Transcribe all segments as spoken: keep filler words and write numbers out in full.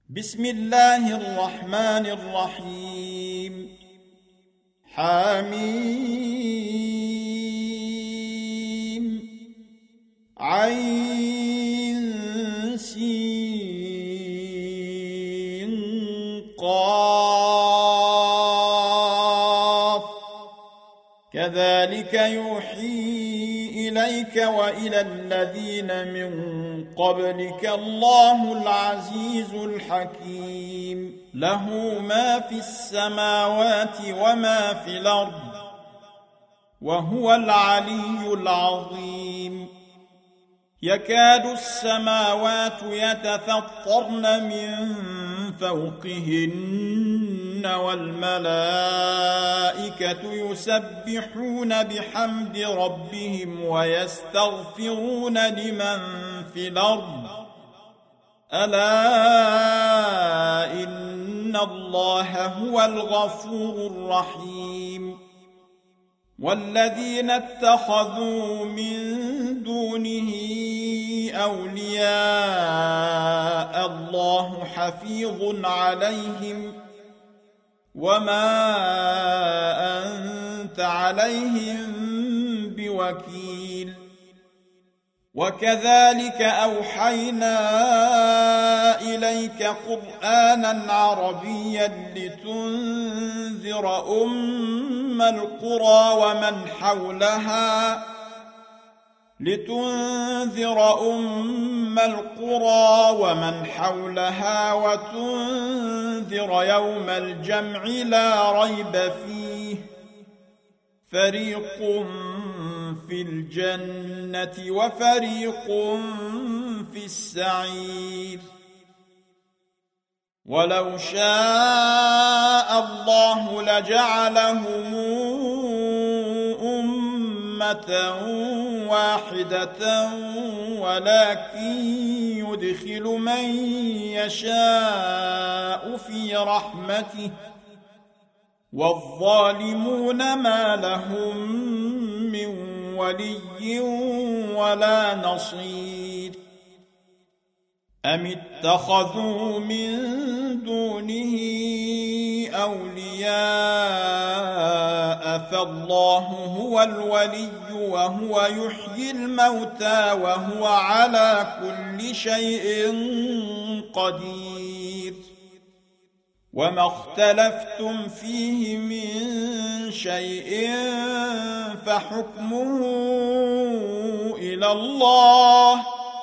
بسم الله الرحمن الرحيم حميم عين سين قاف كذلك يوحي إليك وإلى الذين من قبلك الله العزيز الحكيم له ما في السماوات وما في الأرض وهو العلي العظيم يكاد السماوات يتفطرن من فوقهن والملائكة يسبحون بحمد ربهم ويستغفرون لمن في الأرض ألا إن الله هو الغفور الرحيم والذين اتخذوا من دونه أولياء الله حفيظ عليهم وما أنت عليهم بوكيل وكذلك أوحينا إليك قرآنا عربيا لتنذر أم القرى ومن حولها لتنذر أم القرى ومن حولها وتنذر يوم الجمع لا ريب فيه فريق في الجنة وفريق في السعير ولو شاء الله لجعلهم أمة واحدة ولكن يدخل من يشاء في رحمته والظالمون ما لهم من ولي ولا نصير أم اتخذوا من دونه أولياء فالله هو الولي وهو يحيي الموتى وهو على كل شيء قدير وما اختلفتم فيه من شيء فحكمه إلى الله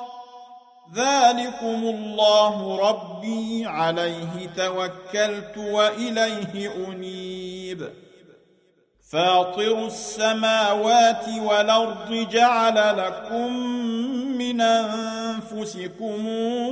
ذلكم الله ربي عليه توكلت وإليه أنيب فاطر السماوات والأرض جعل لكم من أنفسكم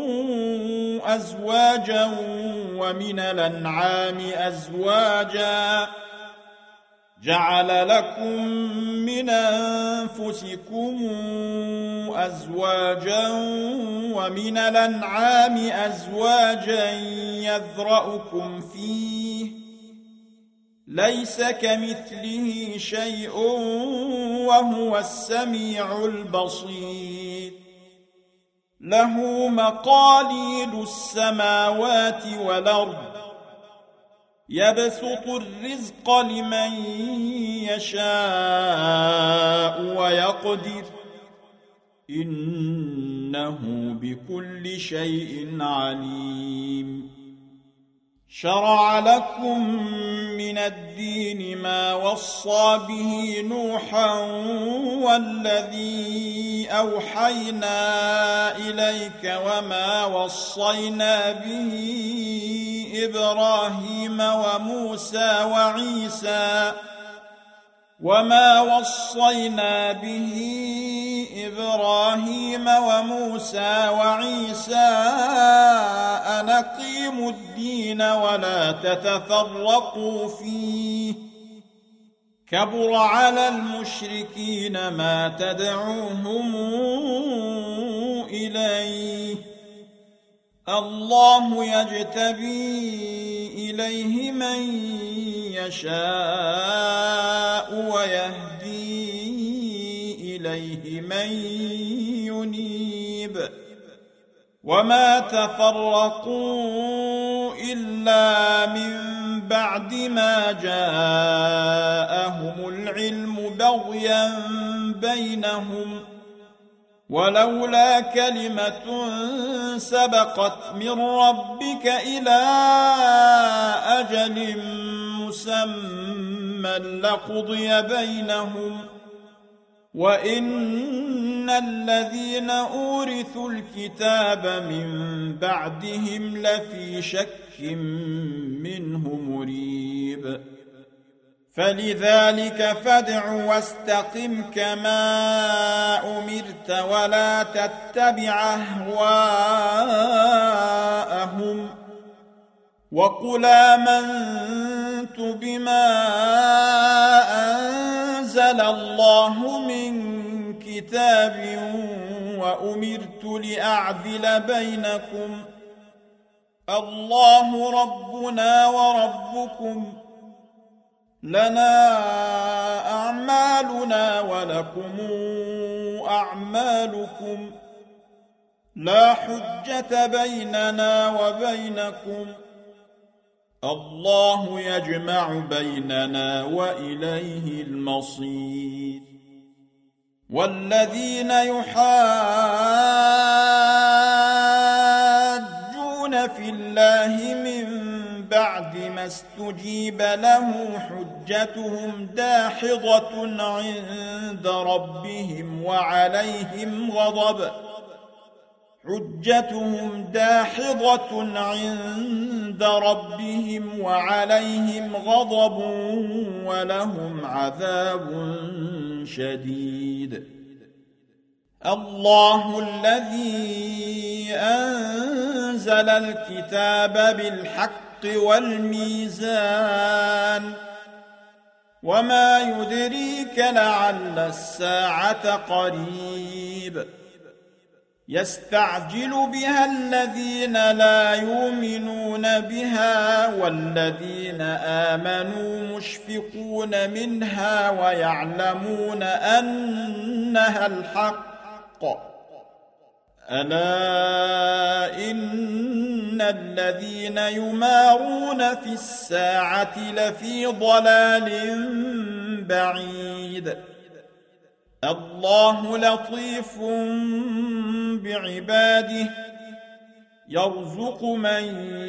أزواجا ومن الأنعام أزواجا جعل لكم من أنفسكم أزواجا ومن الأنعام أزواجا يذرأكم فيه ليس كمثله شيء وهو السميع البصير له مقاليد السماوات والأرض يبسط الرزق لمن يشاء ويقدر إنه بكل شيء عليم شرع لكم من الدين ما وصى به نوحا والذي أوحينا إليك وما وصينا به إبراهيم وموسى وعيسى وما وصينا به إبراهيم وموسى وعيسى أن أقيموا الدين ولا تتفرقوا فيه كبر على المشركين ما تدعوهم إليه الله يجتبي إليه من يشاء ويهدي إليه من ينيب وما تفرقوا إلا من بعد ما جاءهم العلم بغيا بينهم ولولا كلمة سبقت من ربك إلى أجل مسمى لقضي بينهم وإن الذين أورثوا الكتاب من بعدهم لفي شك منه مريب فلذلك فادع واستقم كما أمرت ولا تتبع أهواءهم وقل آمنت بما أنزل الله من كتاب وأمرت لأعدل بينكم الله ربنا وربكم لنا أعمالنا ولكم أعمالكم لا حجة بيننا وبينكم الله يجمع بيننا وإليه المصير والذين يحاجون في الله من بعد ما استجيب له حجتهم داحضة عند ربهم وعليهم غضب حجتهم داحضة عند ربهم وعليهم غضب ولهم عذاب شديد الله الذي أنزل الكتاب بالحق والميزان وما يدريك لعل الساعة قريب يستعجل بها الذين لا يؤمنون بها والذين آمنوا مشفقون منها ويعلمون أنها الحق ألا إن الذين يمارون في الساعة لفي ضلال بعيد الله لطيف بعباده يرزق من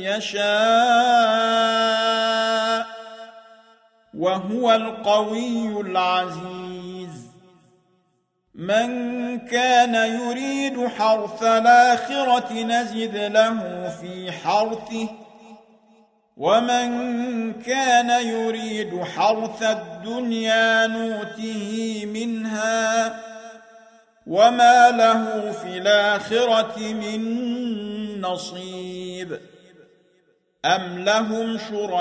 يشاء وهو القوي العزيز من كان يريد حرث الآخرة نزد له في حرثه ومن كان يريد حرث الدنيا نوته منها وما له في الآخرة من نصيب أم لهم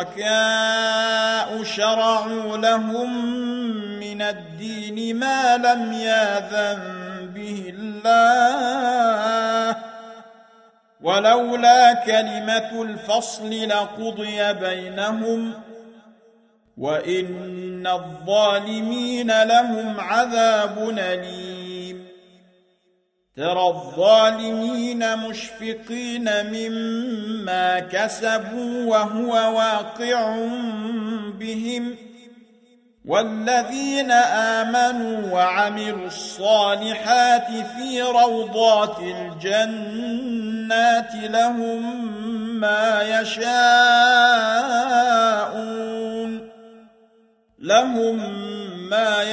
شركاء شرعوا لهم من الدين ما لم يأذن به الله ولولا كلمة الفصل لقضي بينهم وإن الظالمين لهم عذاب أليم ترى الظالمين مشفقين مما كسبوا وهو واقع بهم والذين آمنوا وعملوا الصالحات في روضات الجنات لهم ما يشاءون لهم ما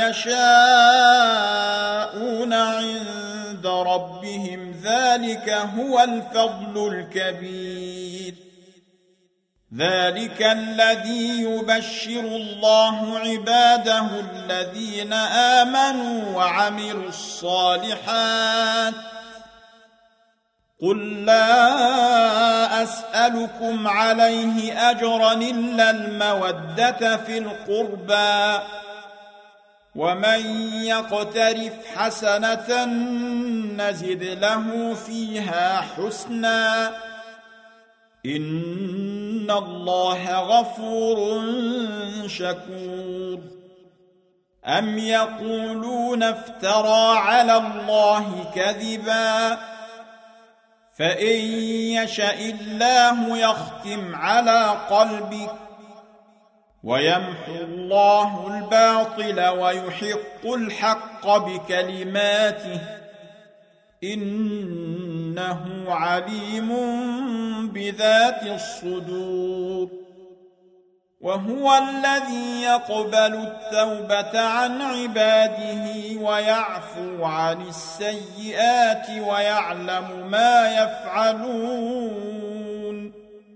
يشاءون عند ربهم ذلك هو الفضل الكبير ذلك الذي يبشر الله عباده الذين آمنوا وعملوا الصالحات قل لا أسألكم عليه أجرا إلا المودة في القربى ومن يقترف حسنة نزد له فيها حسنا إن الله غفور شكور أم يقولون افترى على الله كذبا فإن يشأ الله يختم على قلبك ويمحو الله الباطل ويحق الحق بكلماته إنه عليم بذات الصدور وهو الذي يقبل التوبة عن عباده ويعفو عن السيئات ويعلم ما يفعلون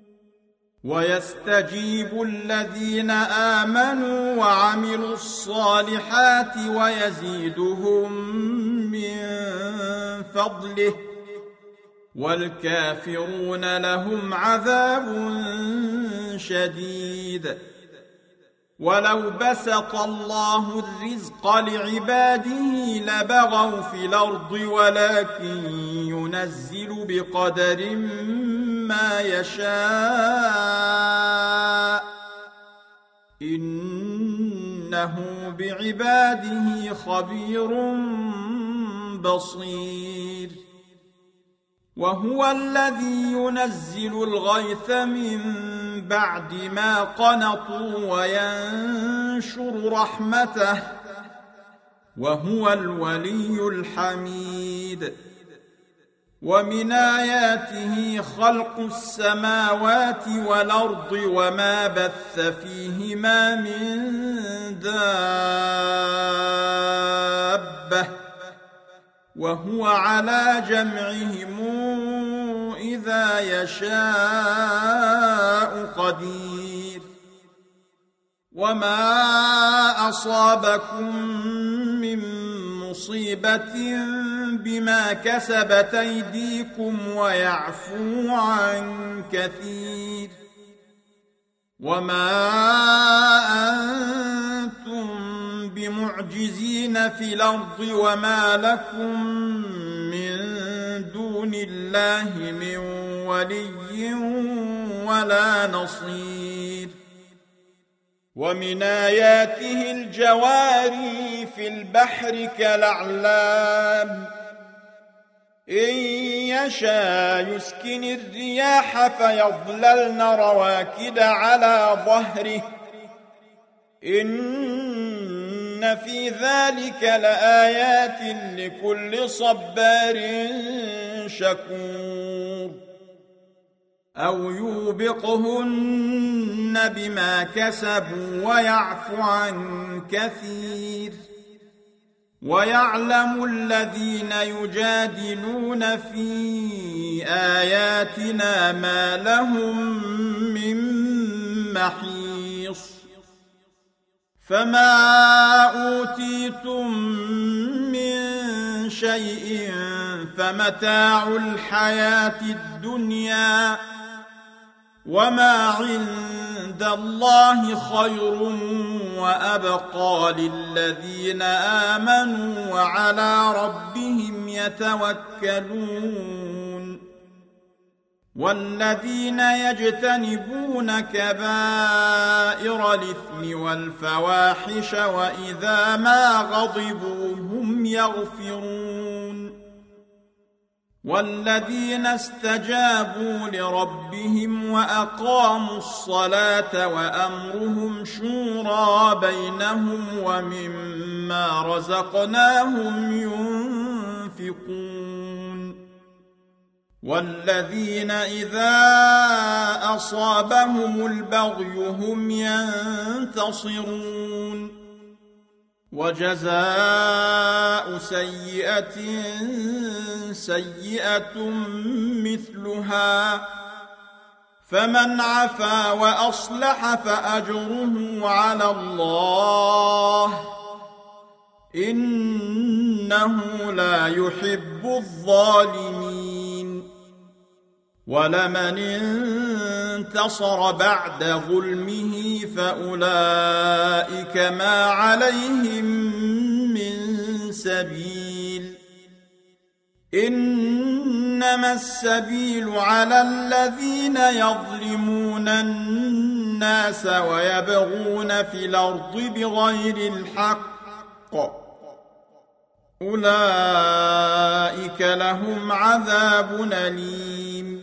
ويستجيب الذين آمنوا وعملوا الصالحات ويزيدهم من فضله والكافرون لهم عذاب شديد ولو بسط الله الرزق لعباده لبغوا في الأرض ولكن ينزل بقدر ما يشاء إنه بعباده خبير بصير وهو الذي ينزل الغيث من بعد ما قنطوا وينشر رحمته وهو الولي الحميد ومن آياته خلق السماوات والأرض وما بث فيهما من دابة وهو على جمعهم إذا يشاء قدير وما أصابكم من مصيبة بما كسبت أيديكم ويعفو عن كثير وما أنتم بمعجزين في الأرض وما لكم من دون الله من ولي ولا نصير ومن آياته الجواري في البحر كالأعلام إن يشاء يسكن الرياح فيظللن رواكد على ظهره إن في ذلك لآيات لكل صبار شكور أو يوبقهن بما كسبوا ويعفو عن كثير ويعلم الذين يجادلون في آياتنا ما لهم من محيص فما أوتيتم من شيء فمتاع الحياة الدنيا وما عند الله خير وأبقى للذين آمنوا وعلى ربهم يتوكلون والذين يجتنبون كبائر الإثم والفواحش وإذا ما غضبوا هم يغفرون والذين استجابوا لربهم وأقاموا الصلاة وأمرهم شورى بينهم ومما رزقناهم ينفقون والذين إذا أصابهم البغي هم ينتصرون وجزاء سيئة سيئة مثلها فمن عفا وأصلح فأجره على الله إنه لا يحب الظالمين ولمن انتصر بعد ظلمه فأولئك ما عليهم من سبيل إنما السبيل على الذين يظلمون الناس ويبغون في الأرض بغير الحق أولئك لهم عذاب أليم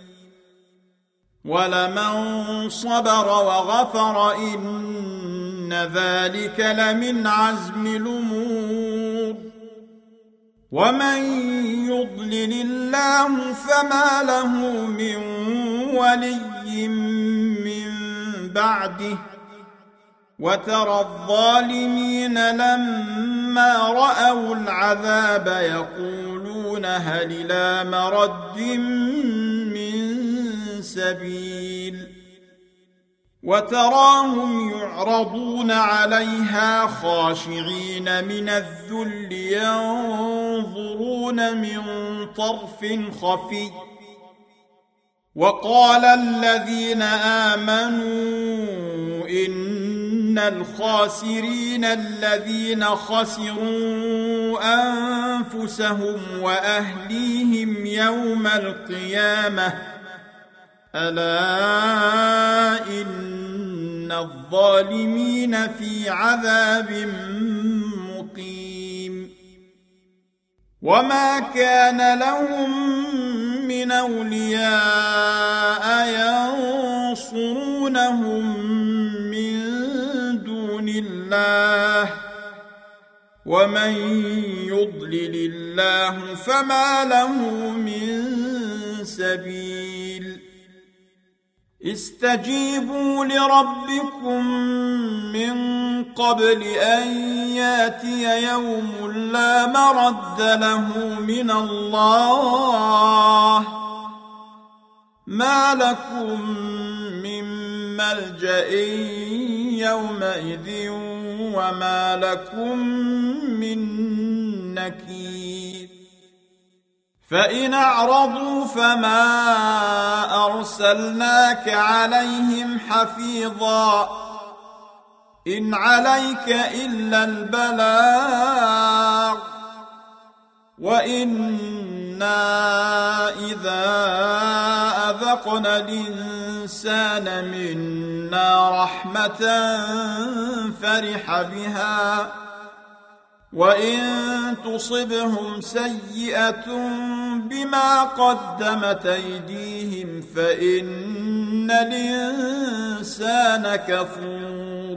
ولمن صبر وغفر إن ذلك لمن عزم الأمور ومن يضلل الله فما له من ولي من بعده وترى الظالمين لما رأوا العذاب يقولون هل إلى مرد من سبيل وتراهم يعرضون عليها خاشعين من الذل ينظرون من طرف خفي وقال الذين آمنوا إن الخاسرين الذين خسروا أنفسهم وأهليهم يوم القيامة ألا إن الظالمين في عذاب مقيم وما كان لهم من أولياء ينصرونهم من دون الله ومن يضلل الله فما له من سبيل استجيبوا لربكم من قبل أن ياتي يوم لا مرد له من الله ما لكم من ملجأ يومئذ وما لكم من نكير فإن أعرضوا فما أرسلناك عليهم حفيظا إن عليك إلا البلاغ وإنا إذا أذقنا الإنسان منا رحمة فرح بها وإن تصبهم سيئة بما قدمت أيديهم فإن الإنسان كفور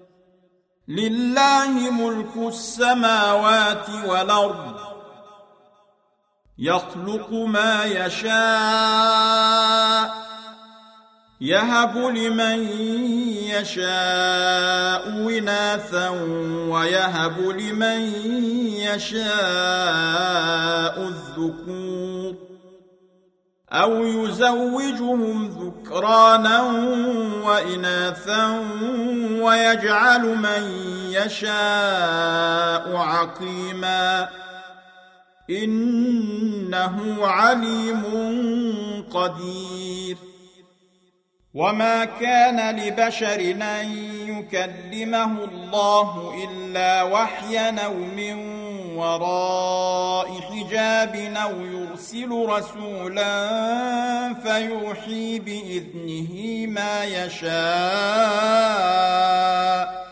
لله ملك السماوات والأرض يخلق ما يشاء يهب لمن يشاء إناثا ويهب لمن يشاء الذكور أو يزوجهم ذكرانا وإناثا ويجعل من يشاء عقيما إنه عليم قدير وما كان لبشر أن يكلمه الله إلا وحيا أو من وراء حجاب أو يرسل رسولا فيوحي بإذنه ما يشاء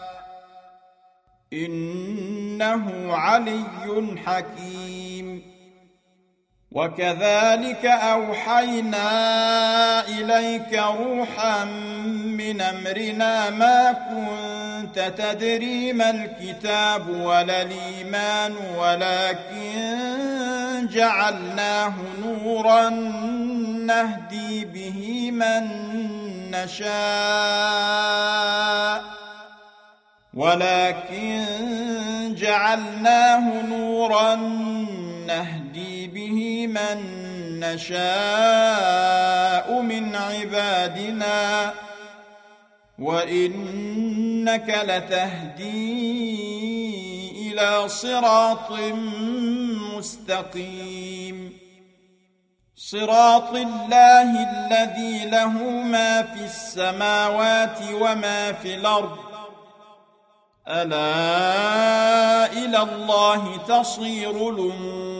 إنه علي حكيم وكذلك أوحينا إليك روحا من أمرنا ما كنت تدري ما الكتاب ولا الإيمان ولكن جعلناه نورا نهدي به من نشاء ولكن جعلناه نورا نهدي به من نشاء من عبادنا وإنك لتهدي إلى صراط مستقيم صراط الله الذي له ما في السماوات وما في الأرض ألا إلى الله تصير الأمور